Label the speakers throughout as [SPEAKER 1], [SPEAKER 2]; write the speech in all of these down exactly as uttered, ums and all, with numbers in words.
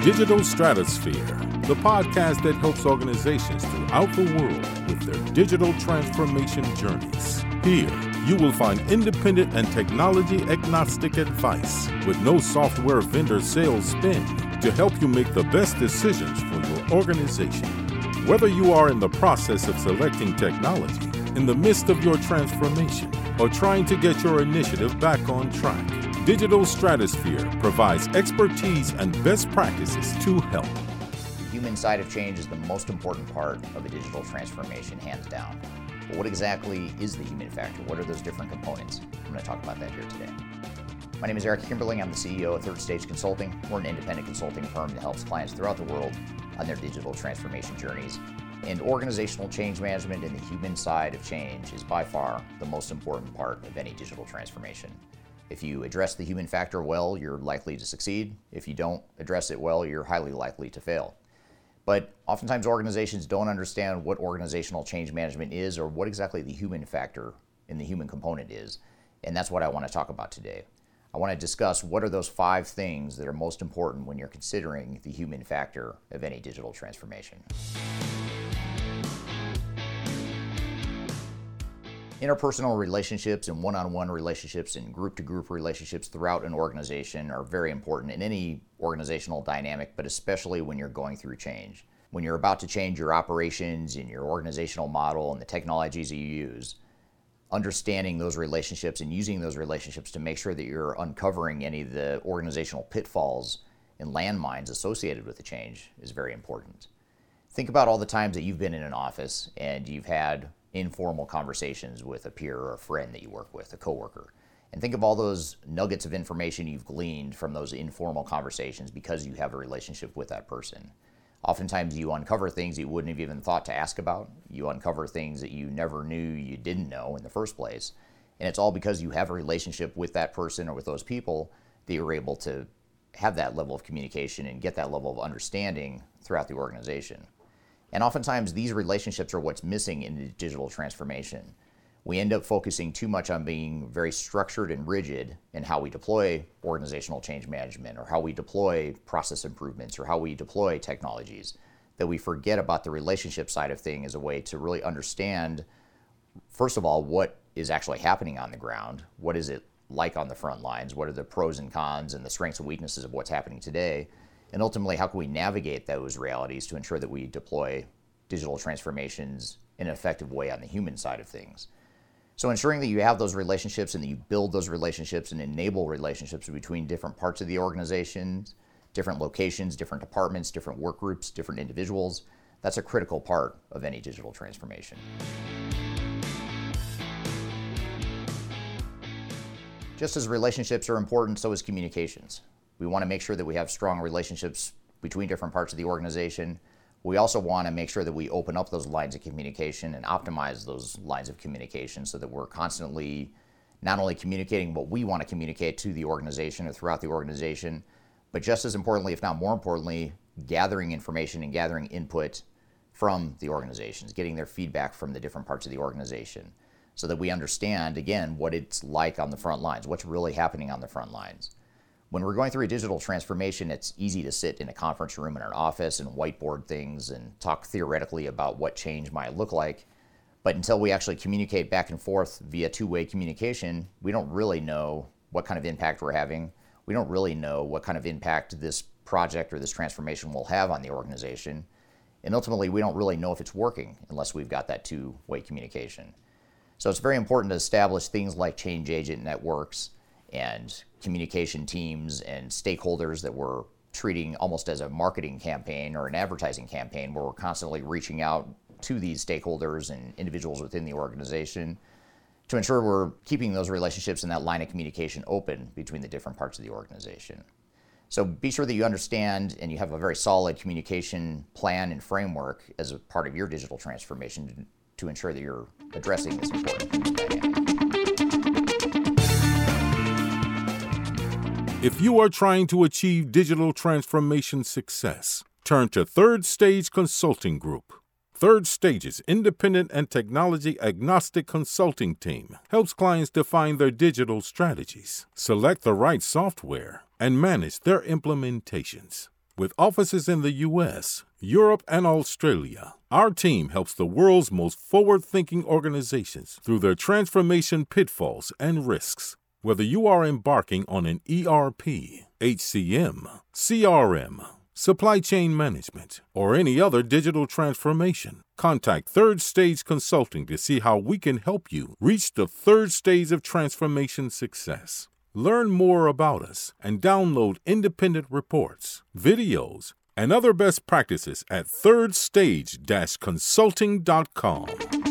[SPEAKER 1] Digital Stratosphere, the podcast that helps organizations throughout the world with their digital transformation journeys. Here, you will find independent and technology-agnostic advice with no software vendor sales spin to help you make the best decisions for your organization. Whether you are in the process of selecting technology, in the midst of your transformation, or trying to get your initiative back on track, Digital Stratosphere provides expertise and best practices to help.
[SPEAKER 2] The human side of change is the most important part of a digital transformation, hands down. But what exactly is the human factor? What are those different components? I'm going to talk about that here today. My name is Eric Kimberling. I'm the C E O of Third Stage Consulting. We're an independent consulting firm that helps clients throughout the world on their digital transformation journeys. And organizational change management and the human side of change is by far the most important part of any digital transformation. If you address the human factor well, you're likely to succeed. If you don't address it well, you're highly likely to fail. But oftentimes organizations don't understand what organizational change management is or what exactly the human factor in the human component is. And that's what I want to talk about today. I want to discuss what are those five things that are most important when you're considering the human factor of any digital transformation. Interpersonal relationships and one-on-one relationships and group-to-group relationships throughout an organization are very important in any organizational dynamic, but especially when you're going through change. When you're about to change your operations and your organizational model and the technologies you use, understanding those relationships and using those relationships to make sure that you're uncovering any of the organizational pitfalls and landmines associated with the change is very important. Think about all the times that you've been in an office and you've had informal conversations with a peer or a friend that you work with, a coworker. And think of all those nuggets of information you've gleaned from those informal conversations because you have a relationship with that person. Oftentimes you uncover things you wouldn't have even thought to ask about. You uncover things that you never knew you didn't know in the first place. And it's all because you have a relationship with that person or with those people that you're able to have that level of communication and get that level of understanding throughout the organization. And oftentimes these relationships are what's missing in digital transformation. We end up focusing too much on being very structured and rigid in how we deploy organizational change management or how we deploy process improvements or how we deploy technologies, that we forget about the relationship side of things as a way to really understand, first of all, what is actually happening on the ground, what is it like on the front lines, what are the pros and cons and the strengths and weaknesses of what's happening today, and ultimately, how can we navigate those realities to ensure that we deploy digital transformations in an effective way on the human side of things? So ensuring that you have those relationships and that you build those relationships and enable relationships between different parts of the organization, different locations, different departments, different work groups, different individuals, that's a critical part of any digital transformation. Just as relationships are important, so is communications. We want to make sure that we have strong relationships between different parts of the organization. We also want to make sure that we open up those lines of communication and optimize those lines of communication so that we're constantly not only communicating what we want to communicate to the organization or throughout the organization, but just as importantly, if not more importantly, gathering information and gathering input from the organizations, getting their feedback from the different parts of the organization so that we understand, again, what it's like on the front lines, what's really happening on the front lines. When we're going through a digital transformation, it's easy to sit in a conference room in an office and whiteboard things and talk theoretically about what change might look like. But until we actually communicate back and forth via two-way communication, we don't really know what kind of impact we're having. We don't really know what kind of impact this project or this transformation will have on the organization. And ultimately, we don't really know if it's working unless we've got that two-way communication. So it's very important to establish things like change agent networks and communication teams and stakeholders that we're treating almost as a marketing campaign or an advertising campaign where we're constantly reaching out to these stakeholders and individuals within the organization to ensure we're keeping those relationships and that line of communication open between the different parts of the organization. So be sure that you understand and you have a very solid communication plan and framework as a part of your digital transformation to ensure that you're addressing this important human dynamic.
[SPEAKER 1] If you are trying to achieve digital transformation success, turn to Third Stage Consulting Group. Third Stage's independent and technology-agnostic consulting team helps clients define their digital strategies, select the right software, and manage their implementations. With offices in the U S, Europe, and Australia, our team helps the world's most forward-thinking organizations through their transformation pitfalls and risks. Whether you are embarking on an E R P, H C M, C R M, supply chain management, or any other digital transformation, contact Third Stage Consulting to see how we can help you reach the third stage of transformation success. Learn more about us and download independent reports, videos, and other best practices at third stage dash consulting dot com.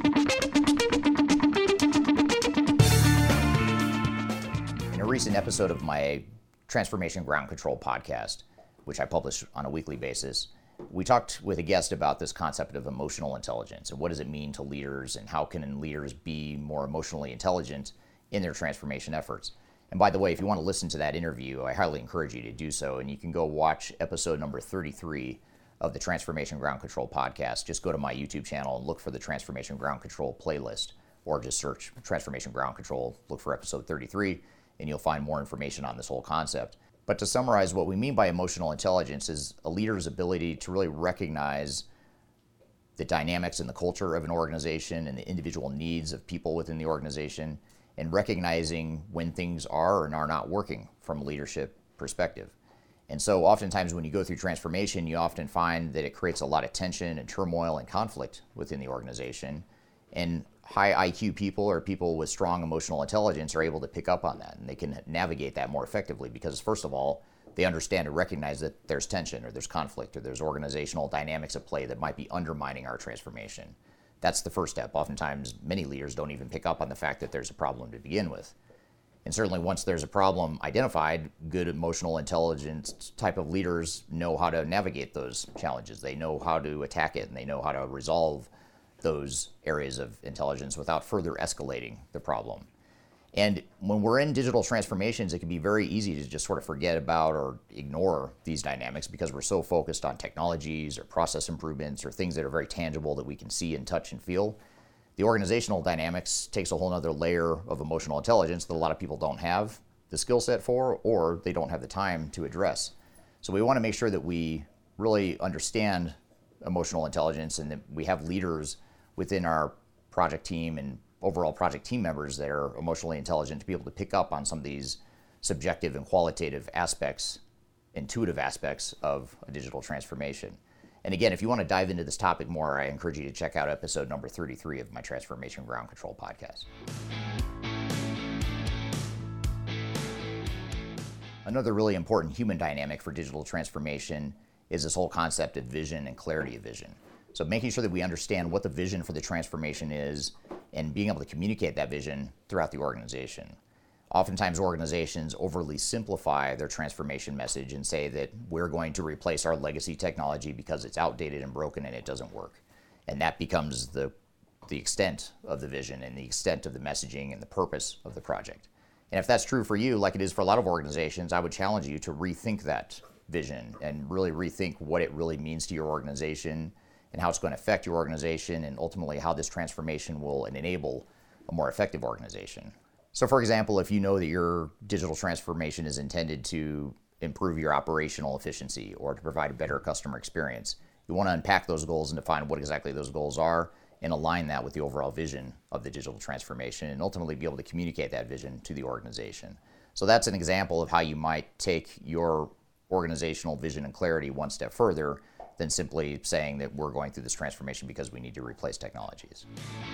[SPEAKER 2] In a recent episode of my Transformation Ground Control podcast, which I publish on a weekly basis, we talked with a guest about this concept of emotional intelligence and what does it mean to leaders and how can leaders be more emotionally intelligent in their transformation efforts. And by the way, if you want to listen to that interview, I highly encourage you to do so. And you can go watch episode number thirty-three of the Transformation Ground Control podcast. Just go to my YouTube channel and look for the Transformation Ground Control playlist, or just search Transformation Ground Control, look for episode thirty-three, and you'll find more information on this whole concept. But to summarize, what we mean by emotional intelligence is a leader's ability to really recognize the dynamics and the culture of an organization and the individual needs of people within the organization, and recognizing when things are and are not working from a leadership perspective. And so oftentimes when you go through transformation, you often find that it creates a lot of tension and turmoil and conflict within the organization. And high I Q people or people with strong emotional intelligence are able to pick up on that, and they can navigate that more effectively because, first of all, they understand and recognize that there's tension or there's conflict or there's organizational dynamics at play that might be undermining our transformation. That's the first step. Oftentimes, many leaders don't even pick up on the fact that there's a problem to begin with. And certainly once there's a problem identified, good emotional intelligence type of leaders know how to navigate those challenges. They know how to attack it, and they know how to resolve those areas of intelligence without further escalating the problem. And when we're in digital transformations, it can be very easy to just sort of forget about or ignore these dynamics because we're so focused on technologies or process improvements or things that are very tangible that we can see and touch and feel. The organizational dynamics takes a whole other layer of emotional intelligence that a lot of people don't have the skill set for, or they don't have the time to address. So we want to make sure that we really understand emotional intelligence and that we have leaders within our project team and overall project team members that are emotionally intelligent to be able to pick up on some of these subjective and qualitative aspects, intuitive aspects of a digital transformation. And again, if you want to dive into this topic more, I encourage you to check out episode number thirty-three of my Transformation Ground Control podcast. Another really important human dynamic for digital transformation is this whole concept of vision and clarity of vision. So making sure that we understand what the vision for the transformation is and being able to communicate that vision throughout the organization. Oftentimes organizations overly simplify their transformation message and say that we're going to replace our legacy technology because it's outdated and broken and it doesn't work. And that becomes the, the extent of the vision and the extent of the messaging and the purpose of the project. And if that's true for you, like it is for a lot of organizations, I would challenge you to rethink that vision and really rethink what it really means to your organization and how it's going to affect your organization and ultimately how this transformation will enable a more effective organization. So for example, if you know that your digital transformation is intended to improve your operational efficiency or to provide a better customer experience, you want to unpack those goals and define what exactly those goals are and align that with the overall vision of the digital transformation and ultimately be able to communicate that vision to the organization. So that's an example of how you might take your organizational vision and clarity one step further than simply saying that we're going through this transformation because we need to replace technologies.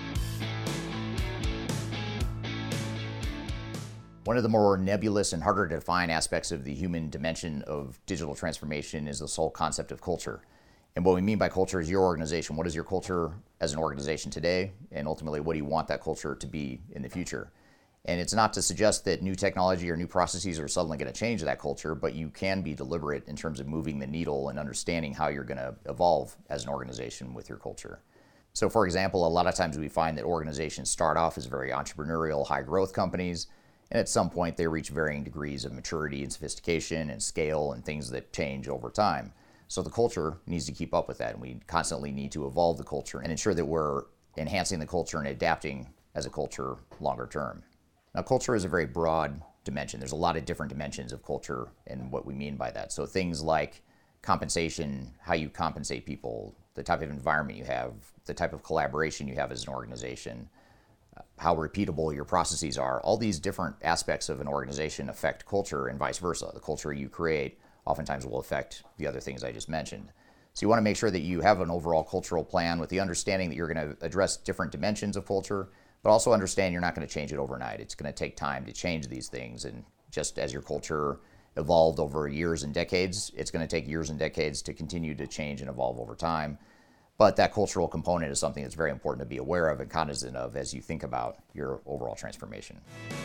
[SPEAKER 2] One of the more nebulous and harder to define aspects of the human dimension of digital transformation is this whole concept of culture. And what we mean by culture is your organization. What is your culture as an organization today? And ultimately, what do you want that culture to be in the future? And it's not to suggest that new technology or new processes are suddenly going to change that culture, but you can be deliberate in terms of moving the needle and understanding how you're going to evolve as an organization with your culture. So for example, a lot of times we find that organizations start off as very entrepreneurial, high growth companies, and at some point they reach varying degrees of maturity and sophistication and scale and things that change over time. So the culture needs to keep up with that, and we constantly need to evolve the culture and ensure that we're enhancing the culture and adapting as a culture longer term. Now, culture is a very broad dimension. There's a lot of different dimensions of culture and what we mean by that. So things like compensation, how you compensate people, the type of environment you have, the type of collaboration you have as an organization, how repeatable your processes are. All these different aspects of an organization affect culture and vice versa. The culture you create oftentimes will affect the other things I just mentioned. So you want to make sure that you have an overall cultural plan with the understanding that you're going to address different dimensions of culture, but also understand you're not going to change it overnight. It's going to take time to change these things. And just as your culture evolved over years and decades, it's going to take years and decades to continue to change and evolve over time. But that cultural component is something that's very important to be aware of and cognizant of as you think about your overall transformation.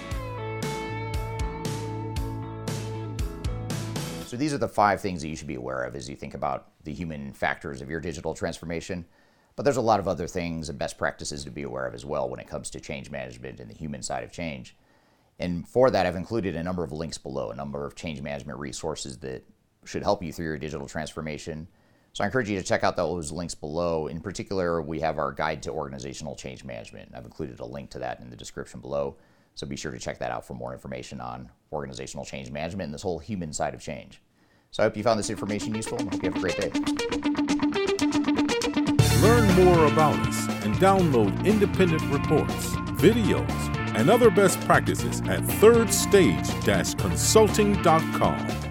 [SPEAKER 2] So these are the five things that you should be aware of as you think about the human factors of your digital transformation. But there's a lot of other things and best practices to be aware of as well when it comes to change management and the human side of change. And for that, I've included a number of links below, a number of change management resources that should help you through your digital transformation. So I encourage you to check out those links below. In particular, we have our Guide to Organizational Change Management. I've included a link to that in the description below. So be sure to check that out for more information on organizational change management and this whole human side of change. So I hope you found this information useful and hope you have a great day.
[SPEAKER 1] Learn more about us and download independent reports, videos, and other best practices at third stage dash consulting dot com.